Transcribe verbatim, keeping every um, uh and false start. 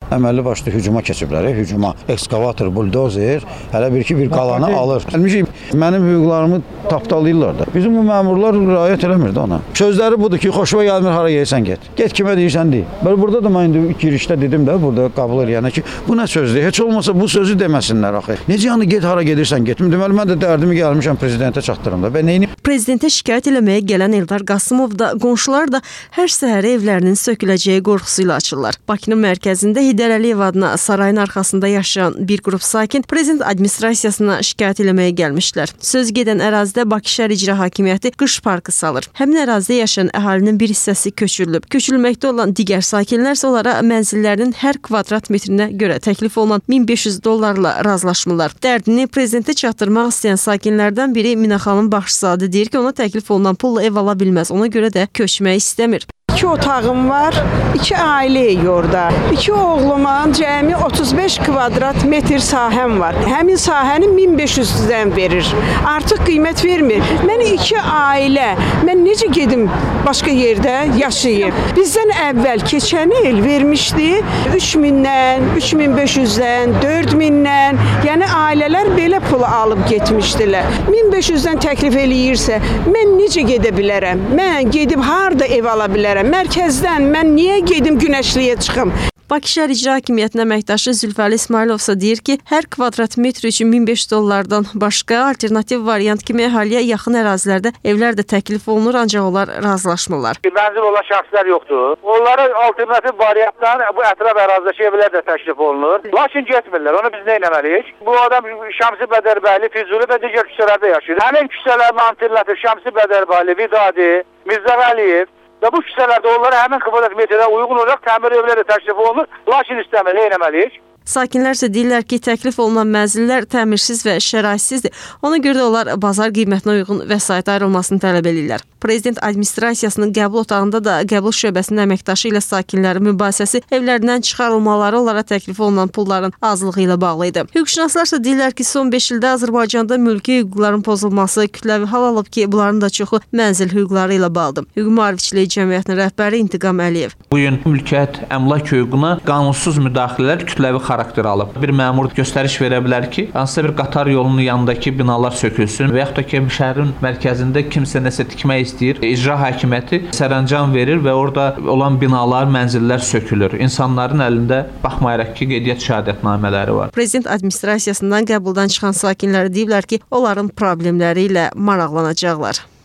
əməlli başlı hücuma keçiblər. Hücuma ekskavator, buldozer, hələ bir ki bir qalanı alır. Mənim hüquqlarımı tapdalayırlar da. Bizim bu məmurlar riayət eləmir də ona. Sözləri budur ki, xoşuma gəlmir, hara gəlsən get. Get kimə deyirsən deyil. Bəli, burada da mən indi girişdə dedim də, burada qəbul edənə ki, bu nə sözdür? Heç olmasa bu sözü deməsinlər axı. Necə yəni get hara gedirsən get. Deməli mən də dərdimi gəlmişəm prezidentə çatdırım da. Ben neyini Prezidentə şikayət eləməyə gələn Eldar Qasımov da, qonşular da hər səhər evlərinin söküləcəyi qorxusuyla açırlar. Bakının mərkəzində Heydər Əliyev adına sarayın arxasında yaşayan bir qrup sakin prezident administrasiyasına şikayət eləməyə gəlmişlər. Söz gedən ərazidə Bakı Şəhər İcra Hakimiyyəti qış parkı salır. Həmin ərazidə yaşayan əhalinin bir hissəsi köçürülüb. Köçürülməkdə olan digər sakinlər isə onlara mənzillərinin hər kvadrat metrinə görə təklif olunan min beş yüz dollarla razılaşmırlar. Dərdini prezidentə çatdırmaq istəyən sakinlərdən biri Mina xanım Baxşızadə deyir ki, ona təklif olunan pulla ev ala bilməz. Ona görə də köçmək istəmir. İki otağım var, iki ailəyik orada. İki oğlumun cəmi otuz beş kvadrat metr sahəm var. Həmin sahəni min beş yüzdən verir. Artıq qiymət vermir. Mən iki ailə, mən necə gedim başqa yerdə yaşayıb? Bizdən əvvəl keçən il vermişdi üç mindən, üç min beş yüzdən, dörd mindən. Yəni ailələr belə pul alıb getmişdilər. min beş yüzdən təklif eləyirsə, mən necə gedə bilərəm? Mən gedib harda ev ala bilərəm? Mərkəzdən mən niyə gedim Günəşliyə çıxım? Bakı Şəhər İcra Hakimiyyətinin əməkdaşı Zülfəli İsmailov isə deyir ki, hər kvadrat metr üçün min beş yüz dollardan başqa alternativ variant kimi əhaliyə yaxın ərazilərdə evlər də təklif olunur, ancaq onlar razılaşmırlar. Mənzil olan şəxslər yoxdur. Onlara alternativ variantdan bu ətraf ərazidəki evlər də təklif olunur. Lakin getmirlər. Onu biz nə etməliyik? Bu adam Şəmsi Bədərbəyli, Füzuli və digər küçələrdə yaşayır. Həmin küçələrin alternativ Şəmsi Bədərbəyli, Vidadi, Mirzə Vəliyev və bu küçələrdə onlara həmin kvadrat metrə uyğun olaraq təmir evləri təklif olunur. Lakin istəmir, nə etməliyik? Sakinlər isə deyirlər ki, təklif olunan mənzillər təmirsiz və şəraitsizdir. Ona görə də onlar bazar qiymətinə uyğun vəsait ayrılmasını tələb edirlər. Prezident administrasiyasının qəbul otağında da qəbul şöbəsinin əməkdaşı ilə sakinlərin mübahisəsi evlərindən çıxarılmaları onlara təklif olunan pulların azlığı ilə bağlı idi. Hüquqşünaslar isə deyirlər ki, son beş ildə Azərbaycanda mülki hüquqların pozulması kütləvi hal alıb ki, bunların da çoxu mənzil hüquqları ilə bağlıdır. Hüquq Mühafizəçiliyi Cəmiyyətinin rəhbəri İntiqam Əliyev. Bu gün mülkiyyət, əmlak hüququna qanunsuz müdaxilələr kütləvi xarakter alıb. Bir məmur göstəriş verə bilər ki, hansısa bir qatar yolunun yanındakı binalar sökülsün və yaxud da ki, şəhərin mərkəzində kimsə nəsə tikmək istəyir. İcra hakimiyyəti sərəncam verir və orada olan binalar, mənzillər sökülür. İnsanların əlində baxmayaraq ki, qeydiyyat şəhadətnamələri var. Prezident administrasiyasından qəbuldan çıxan sakinlər deyiblər ki, onların problemləri ilə maraqlanacaqlar.